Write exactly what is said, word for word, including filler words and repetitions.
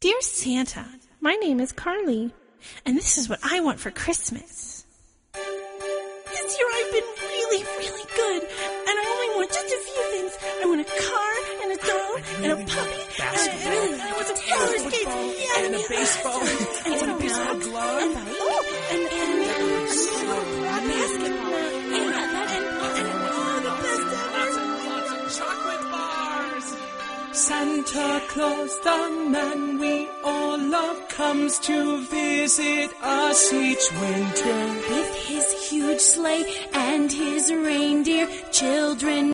Dear Santa, my name is Carly, and this is what I want for Christmas. This year I've been really, really good, and I only want just a few things. I want a car, and a doll, and a puppy, and I really I want some roller skates, yeah, and a baseball, and and a baseball glove, and, oh, and, and, and a basketball, and, and, and, and oh, the best ever. Lots and lots of chocolate bars. Santa Claus, the man we all love, comes to visit us each winter. With his huge sleigh and his reindeer, children